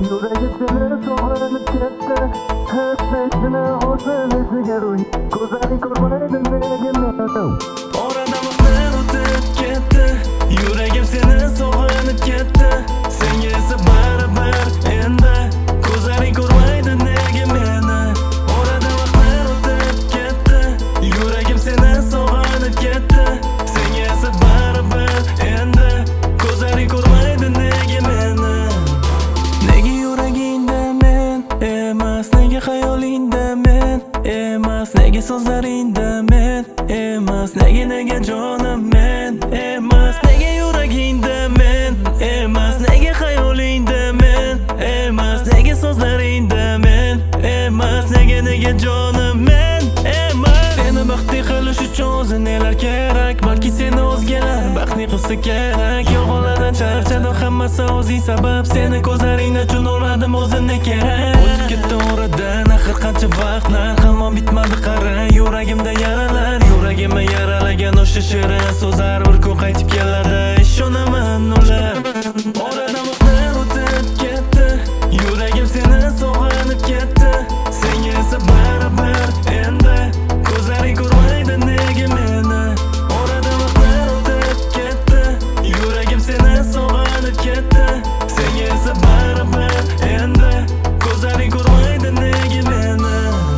Yuragi seni sog'inib ketdi, hasratini o'zlashga ro'y. Ko'zlaring ko'rmaydi nega meni. Oradan vaqtlar o'tib ketdi, yuragim seni sog'inib ketdi. Senga esa baribir endi ko'zlaring ko'rmaydi nega meni. Oradan vaqtlar o'tib ketdi, yuragim seni sog'inib ketdi. Senga esa baribir endi ko'zlaring ko'rmaydi nega meni. Nega yuragingda men emas, nega xayolingda men emas, nega so'zlaringda men emas, nega jonim men emas, nega yuragingda men emas, nega xayolingda men emas, nega so'zlaringda men emas, nega jonim men emas. Seni baxtli qilish uchun o'zi nelar kerak, balki seni o'zgalar baxtli qilsa kerak. Yolg'onlardan charchadim, hammasi o'zing sabab. Seni ko'zlaringda tushunolmadim o'zimni kerak. O'tib ketdi oradan axir qancha vaqtlar, hamon bitmadi qara yuragimda yaralar. Yuragimni yaralagan o'sha shirin so'zlar bir kun qaytib keladi, ishonaman ular. Oradan vaqtlar o'tib ketdi, yuragim seni sog'inib ketdi. Senga esa baribir endi ko'zlaring ko'rmaydi nega meni. Oradan vaqtlar o'tib ketdi, yuragim seni sog'inib ketdi. Senga esa baribir endi ko'zlaring ko'rmaydi nega meni.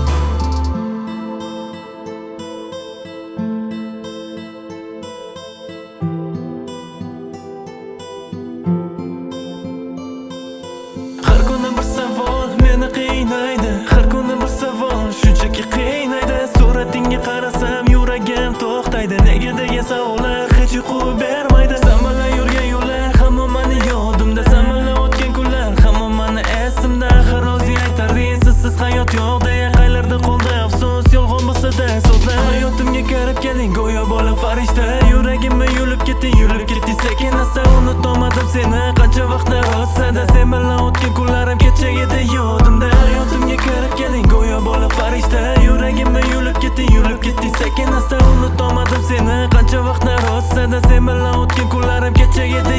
Har kuni bir savol meni qiynaydi, har kuni bir savol shunchaki qiynaydi. Suratingga qarasam yuragim to'xtaydi, nega degan savollar hech uyqu bermaydi. Sen bilan yurgan yo'llar hamon meni yodimda, sen bilan o'tgan kunlar hamon meni esimda. Har o'zing aytarding sizsiz hayot yo'q deya, qaylarda qoldi afsus yolg'on bo'lsa-da so'zlar. Hayotimga kirib keling go'yo bola farishta, yuragimni yulib ketding sekin asta. Unutolmadim seni qancha vaqtlar o'tsa-da, sen bilan o'tgan kunlarim kechak edi yodimda. Hayotimga kirib keling go'yo bola farishta, yuragimni yulib ketding sekin asta. Unutolmadim seni qancha vaqtlar o'tsa-da, sen bilan o'tgan kunlarim kechak edi